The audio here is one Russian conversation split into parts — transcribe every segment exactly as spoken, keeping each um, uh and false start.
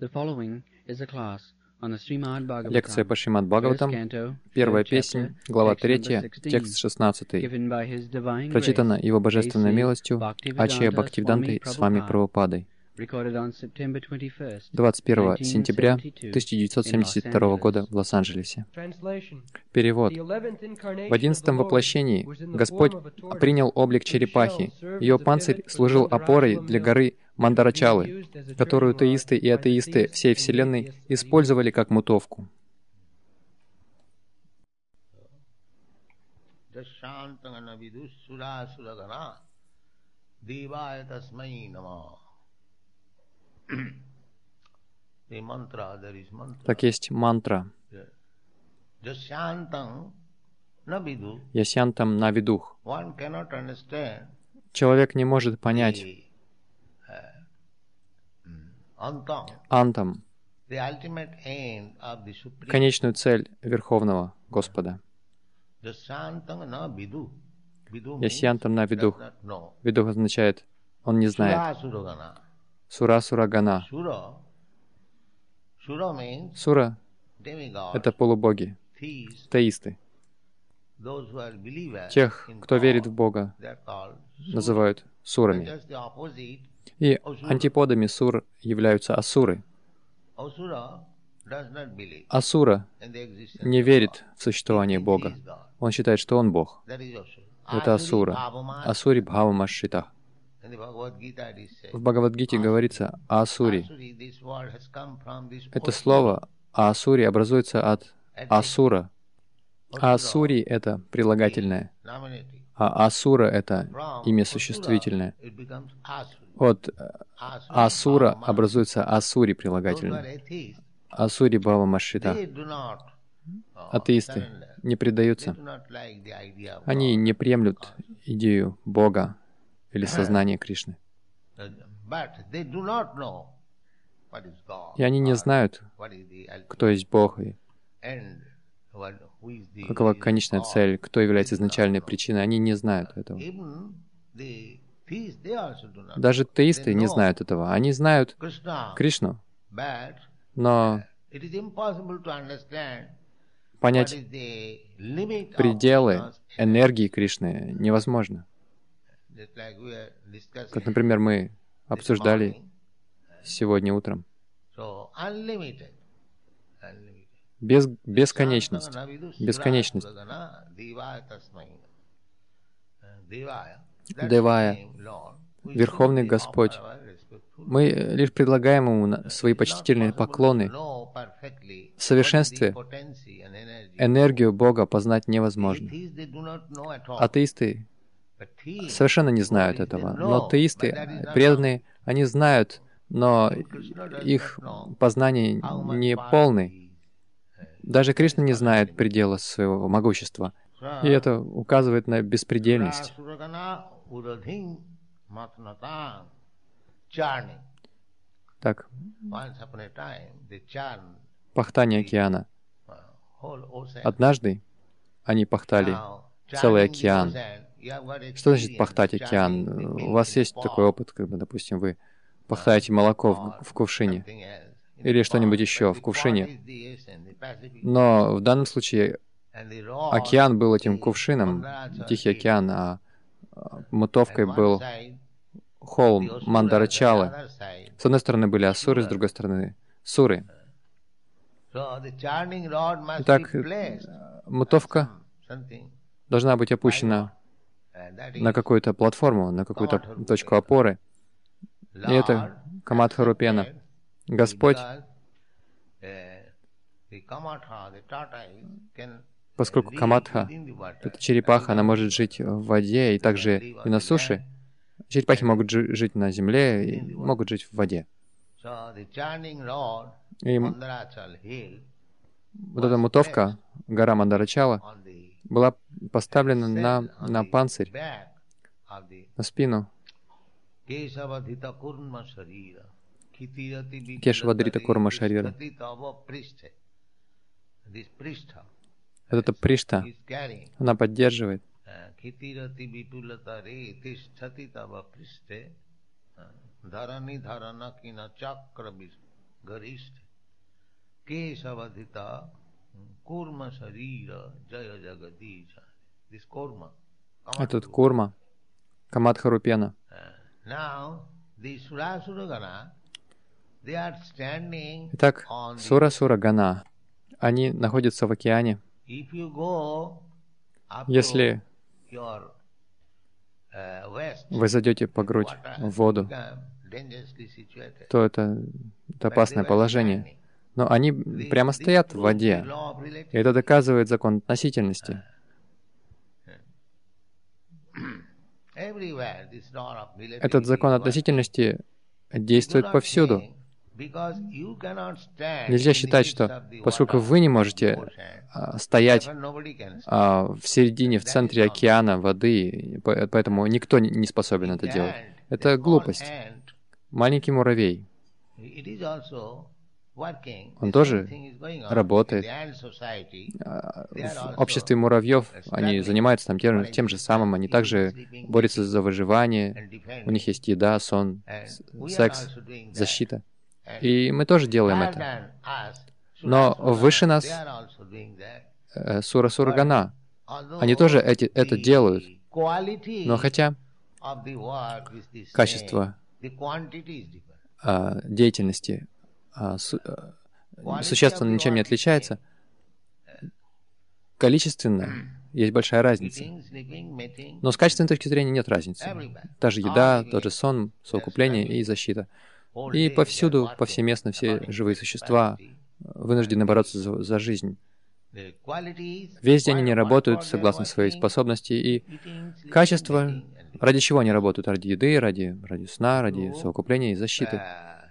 Лекция по Шримад Бхагаватам, первая песня, глава третья, текст шестнадцатый. Прочитана Его Божественной милостью Ачия Бхактивидантой с вами Прабхупадой. двадцать первого сентября тысяча девятьсот семьдесят второго года в Лос-Анджелесе. Перевод. В одиннадцатом воплощении Господь принял облик черепахи. Ее панцирь служил опорой для горы Мандарачалы, которую теисты и атеисты всей Вселенной использовали как мутовку. Так есть мантра. Ясьянтам навидух. Человек не может понять антам, конечную цель Верховного Господа. Ясьянтам навидух. Видух означает, он не знает. Сура сурагана. Сура — это полубоги, теисты. Тех, кто верит в Бога, называют сурами. И антиподами сур являются асуры. Асура не верит в существование Бога. Он считает, что он Бог. Это асура. Асури бхавамашрита. В Бхагавад-гите говорится о асури. Это слово асури образуется от асура. А асури — это прилагательное, а асура — это имя существительное. От асура образуется асури прилагательное. Асури бхавамашрита. Атеисты не предаются. Они не приемлют идею Бога или сознание Кришны. И они не знают, кто есть Бог и какова конечная цель, кто является изначальной причиной. Они не знают этого. Даже теисты не знают этого. Они знают Кришну, но понять пределы энергии Кришны невозможно. Как, например, мы обсуждали сегодня утром. Без, бесконечность. Бесконечность. Девая, Верховный Господь. Мы лишь предлагаем Ему свои почтительные поклоны. В совершенстве энергию Бога познать невозможно. Атеисты совершенно не знают этого. Но теисты, преданные, они знают, но их познание не полное. Даже Кришна не знает предела своего могущества. И это указывает на беспредельность. Так, пахтание океана. Однажды они пахтали целый океан. Что значит пахтать океан? У вас есть такой опыт, когда, допустим, вы пахтаете молоко в, в кувшине или что-нибудь еще в кувшине. Но в данном случае океан был этим кувшином, Тихий океан, а мутовкой был холм Мандарачалы. С одной стороны были асуры, с другой стороны суры. Итак, мутовка должна быть опущена на какую-то платформу, на какую-то точку опоры. И это Камадха Рупена. Господь, поскольку Камадха, это черепаха, она может жить в воде и также и на суше, черепахи могут жи- жить на земле и могут жить в воде. И вот эта мутовка, гора Мандарачала, была поставлена на, на панцирь, на спину Кешавадрита Курма Шарира. Это Пришта, она поддерживает. Этот Курма, Камадхарупена. Итак, Сура-Сура Гана, они находятся в океане. Если вы зайдете по грудь в воду, то это, это опасное положение. Но они прямо стоят в воде, и это доказывает закон относительности. Этот закон относительности действует повсюду. Нельзя считать, что поскольку вы не можете а, стоять а, в середине, в центре океана воды, поэтому никто не способен это делать. Это глупость. Маленький муравей, он тоже работает. В обществе муравьев они занимаются там тем, тем же самым, они также борются за выживание, у них есть еда, сон, секс, защита. И мы тоже делаем это. Но выше нас э, Сура-Сура Гана, они тоже эти, это делают. Но хотя качество э, деятельности э, су, э, существенно ничем не отличается, количественно есть большая разница. Но с качественной точки зрения нет разницы. Та же еда, тот же сон, совокупление и защита. И повсюду, повсеместно все живые существа вынуждены бороться за, за жизнь. Везде они не работают согласно своей способности, и качество, ради чего они работают? Ради еды, ради, ради сна, ради совокупления и защиты.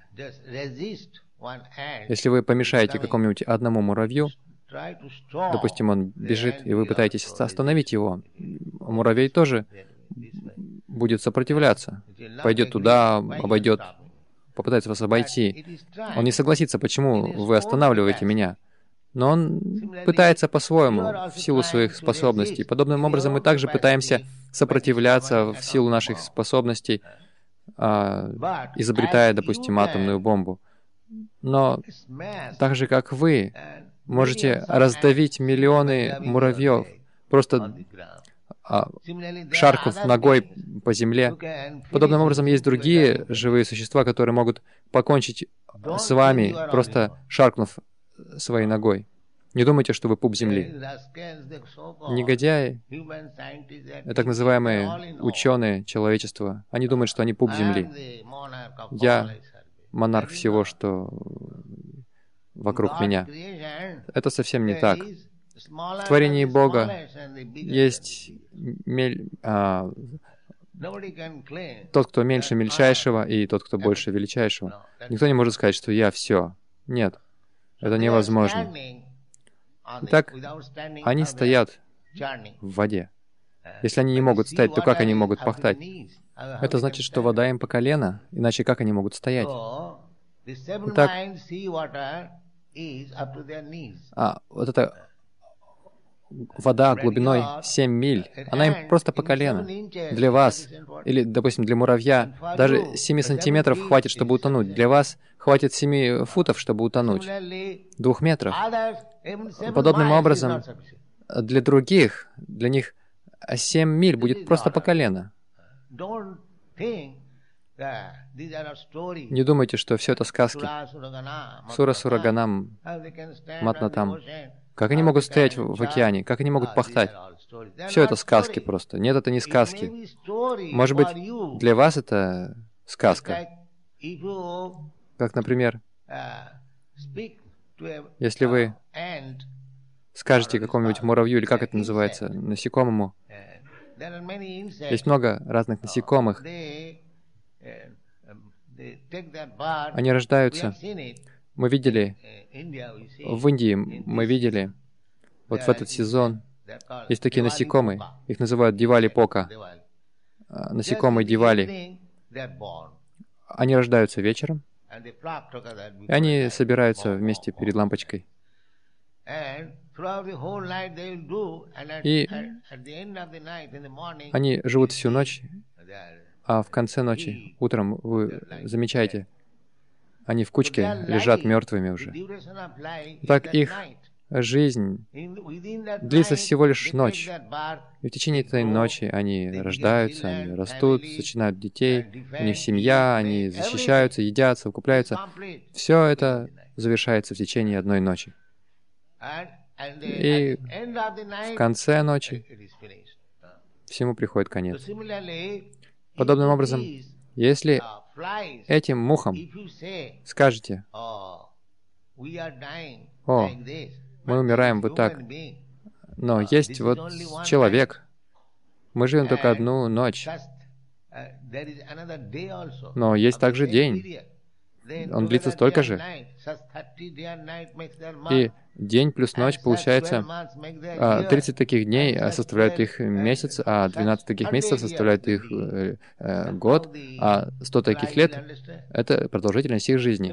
Если вы помешаете какому-нибудь одному муравью, допустим, он бежит, и вы пытаетесь остановить его, муравей тоже будет сопротивляться, пойдет туда, обойдет, попытается вас обойти. Он не согласится, почему вы останавливаете меня. Но он пытается по-своему, в силу своих способностей. Подобным образом мы также пытаемся сопротивляться в силу наших способностей, а, изобретая, допустим, атомную бомбу. Но так же, как вы, можете раздавить миллионы муравьев, просто а, шаркнув ногой по земле. Подобным образом, есть другие живые существа, которые могут покончить с вами, просто шаркнув своей ногой. Не думайте, что вы пуп земли. Негодяи, так называемые ученые человечества, они думают, что они пуп земли. Я монарх всего, что вокруг меня. Это совсем не так. В творении Бога есть мель, а, тот, кто меньше мельчайшего, и тот, кто больше величайшего. Никто не может сказать, что я все. Нет, это невозможно. Итак, они стоят в воде. Если они не могут стоять, то как они могут пахтать? Это значит, что вода им по колено, иначе как они могут стоять? Итак, а, вот эта вода глубиной семь миль, она им просто по колено. Для вас, или, допустим, для муравья, даже семи сантиметров хватит, чтобы утонуть. Для вас хватит семи футов, чтобы утонуть. Двух метров. Подобным образом, для других, для них семь миль будет просто по колено. Не думайте, что все это сказки. Сура-Сура Ганам, Матнатам. Как они могут стоять в океане? Как они могут пахтать? Все это сказки просто. Нет, это не сказки. Может быть, для вас это сказка. Как, например, если вы скажете какому-нибудь муравью, или как это называется, насекомому, есть много разных насекомых. Они рождаются. Мы видели, в Индии мы видели, вот в этот сезон, есть такие насекомые, их называют Дивали-пока, насекомые Дивали. Они рождаются вечером, и они собираются вместе перед лампочкой. И они живут всю ночь, а в конце ночи, утром, вы замечаете, они в кучке лежат мертвыми уже. Так их жизнь длится всего лишь ночь. И в течение этой ночи они рождаются, они растут, начинают детей, у них семья, они защищаются, едят, совокупляются. Все это завершается в течение одной ночи. И в конце ночи всему приходит конец. Подобным образом, если этим мухам скажете: «О, мы умираем вот так», но есть вот человек, мы живем только одну ночь, но есть также день, он длится столько же. И день плюс ночь, получается, тридцать таких дней составляют их месяц, а двенадцать таких месяцев составляют их э, год, а сто таких лет — это продолжительность их жизни.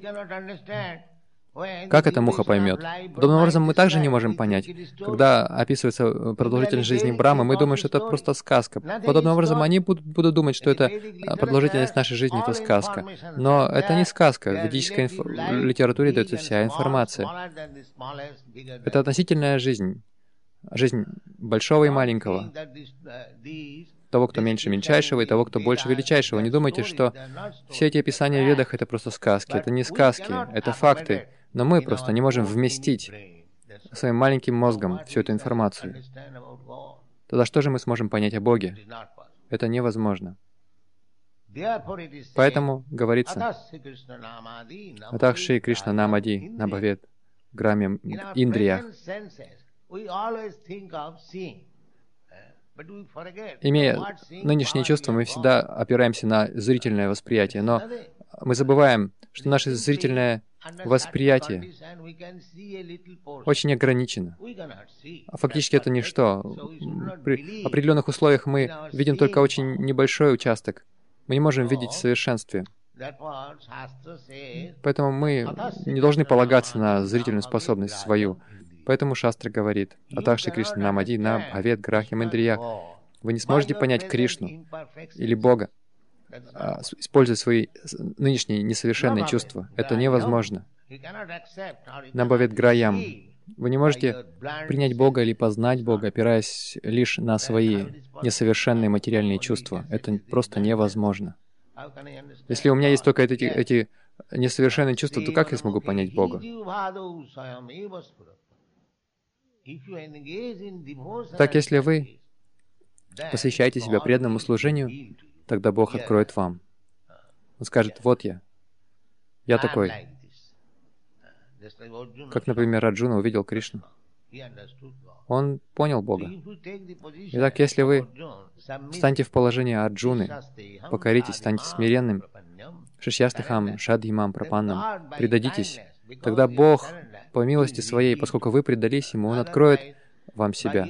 Как эта муха поймет? Подобным образом, мы также не можем понять. Когда описывается продолжительность жизни Брамы, мы думаем, что это просто сказка. Подобным образом, они будут, будут думать, что это продолжительность нашей жизни — это сказка. Но это не сказка. В ведической инф... литературе дается вся информация. Это относительная жизнь. Жизнь большого и маленького. Того, кто меньше мельчайшего, и того, кто больше величайшего. Не думайте, что все эти описания в Ведах — это просто сказки. Это не сказки, это факты. Но мы просто не можем вместить своим маленьким мозгом всю эту информацию. Тогда что же мы сможем понять о Боге? Это невозможно. Поэтому говорится: «Атах Шри Кришна Намади Набхавет Грамьям Индриях». Имея нынешние чувства, мы всегда опираемся на зрительное восприятие, но мы забываем, что наше зрительное восприятие очень ограничено. А фактически это ничто. При определенных условиях мы видим только очень небольшой участок. Мы не можем видеть в совершенстве. Поэтому мы не должны полагаться на зрительную способность свою. Поэтому Шастра говорит: «Атах Шри Кришна Намади Набхавет Грахьям Индриях». Вы не сможете понять Кришну или Бога, используя свои нынешние несовершенные чувства. Это невозможно. Набхавет Граям. Вы не можете принять Бога или познать Бога, опираясь лишь на свои несовершенные материальные чувства. Это просто невозможно. Если у меня есть только эти, эти несовершенные чувства, то как я смогу понять Бога? Так, если вы посвящаете себя преданному служению, тогда Бог откроет вам. Он скажет: «Вот я. Я такой». Как, например, Арджуна увидел Кришну. Он понял Бога. Итак, если вы встаньте в положение Арджуны, покоритесь, станьте смиренным, Шишьястахам, Шадхимам, Прапаннам, предадитесь, тогда Бог, по милости Своей, поскольку вы предались Ему, Он откроет вам себя.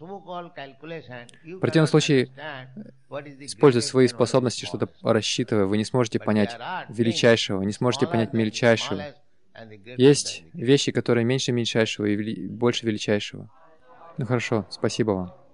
В противном случае, используя свои способности, что-то рассчитывая, вы не сможете понять величайшего, не сможете понять мельчайшего. Есть вещи, которые меньше мельчайшего и вели... больше величайшего. Ну хорошо, спасибо вам.